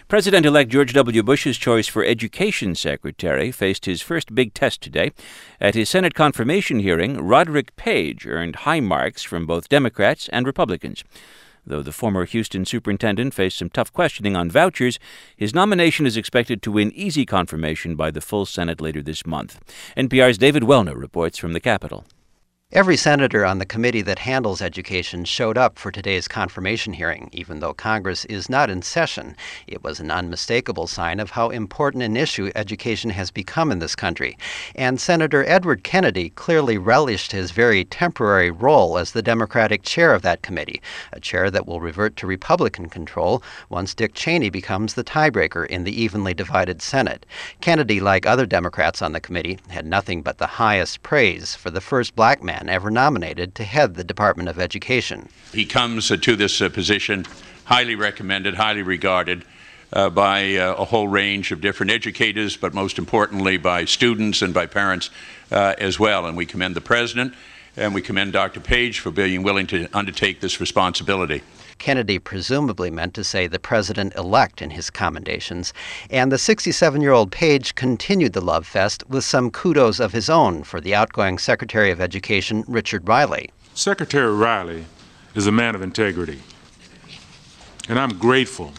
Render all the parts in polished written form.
President-elect George W. Bush's choice for Education Secretary faced his first big test today. At his Senate confirmation hearing, Roderick Page earned high marks from both Democrats and Republicans. Though the former Houston superintendent faced some tough questioning on vouchers, his nomination is expected to win easy confirmation by the full Senate later this month. NPR's David Welner reports from the Capitol. Every senator on the committee that handles education showed up for today's confirmation hearing, even though Congress is not in session. It was an unmistakable sign of how important an issue education has become in this country. And Senator Edward Kennedy clearly relished his very temporary role as the Democratic chair of that committee, a chair that will revert to Republican control once Dick Cheney becomes the tiebreaker in the evenly divided Senate. Kennedy, like other Democrats on the committee, had nothing but the highest praise for the first black man ever nominated to head the Department of Education. He comes to this position highly recommended, highly regarded by a whole range of different educators, but most importantly by students and by parents as well. And we commend the President and we commend Dr. Page for being willing to undertake this responsibility. Kennedy presumably meant to say the president-elect in his commendations, and the 67-year-old Page continued the love fest with some kudos of his own for the outgoing Secretary of Education, Richard Riley. Secretary Riley is a man of integrity, and I'm grateful,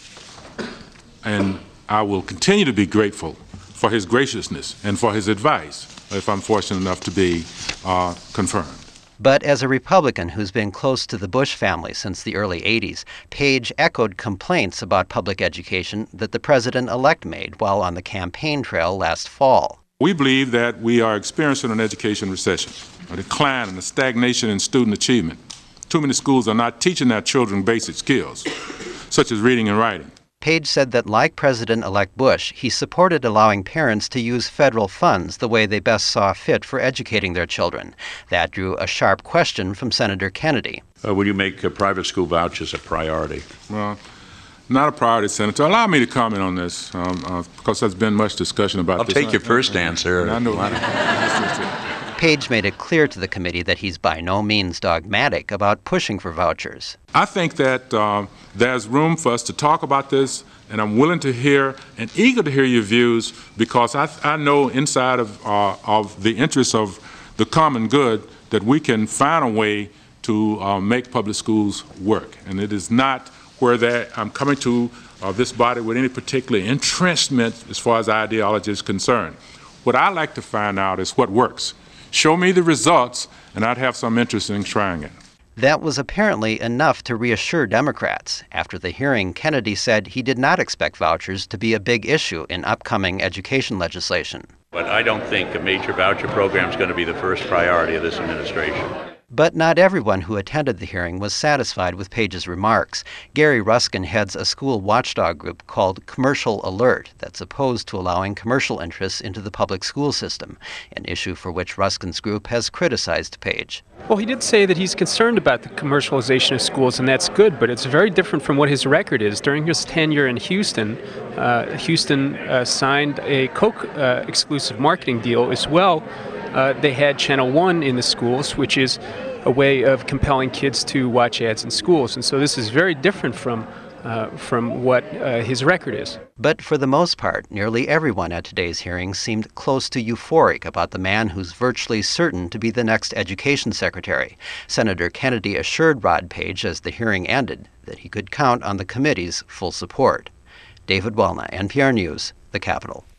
and I will continue to be grateful for his graciousness and for his advice if I'm fortunate enough to be confirmed. But as a Republican who's been close to the Bush family since the early 80s, Page echoed complaints about public education that the president-elect made while on the campaign trail last fall. We believe that we are experiencing an education recession, a decline and a stagnation in student achievement. Too many schools are not teaching their children basic skills, such as reading and writing. Page said that, like President-elect Bush, he supported allowing parents to use federal funds the way they best saw fit for educating their children. That drew a sharp question from Senator Kennedy. Will you make private school vouchers a priority? Well, not a priority, Senator. Allow me to comment on this, because there's been much discussion about this. I'll take your first answer. I know. Page made it clear to the committee that he's by no means dogmatic about pushing for vouchers. I think that there's room for us to talk about this, and I'm willing to hear and eager to hear your views, because I know inside of the interests of the common good that we can find a way to make public schools work. And it is not where I'm coming to this body with any particular entrenchment as far as ideology is concerned. What I like to find out is what works. Show me the results, and I'd have some interest in trying it. That was apparently enough to reassure Democrats. After the hearing, Kennedy said he did not expect vouchers to be a big issue in upcoming education legislation. But I don't think a major voucher program is going to be the first priority of this administration. But not everyone who attended the hearing was satisfied with Page's remarks. Gary Ruskin heads a school watchdog group called Commercial Alert that's opposed to allowing commercial interests into the public school system, an issue for which Ruskin's group has criticized Page. Well, he did say that he's concerned about the commercialization of schools, and that's good, but it's very different from what his record is. During his tenure in Houston, Houston signed a Coke exclusive marketing deal as well. They had Channel One in the schools, which is a way of compelling kids to watch ads in schools. And so this is very different from what his record is. But for the most part, nearly everyone at today's hearing seemed close to euphoric about the man who's virtually certain to be the next education secretary. Senator Kennedy assured Rod Page as the hearing ended that he could count on the committee's full support. David Welner, NPR News, the Capitol.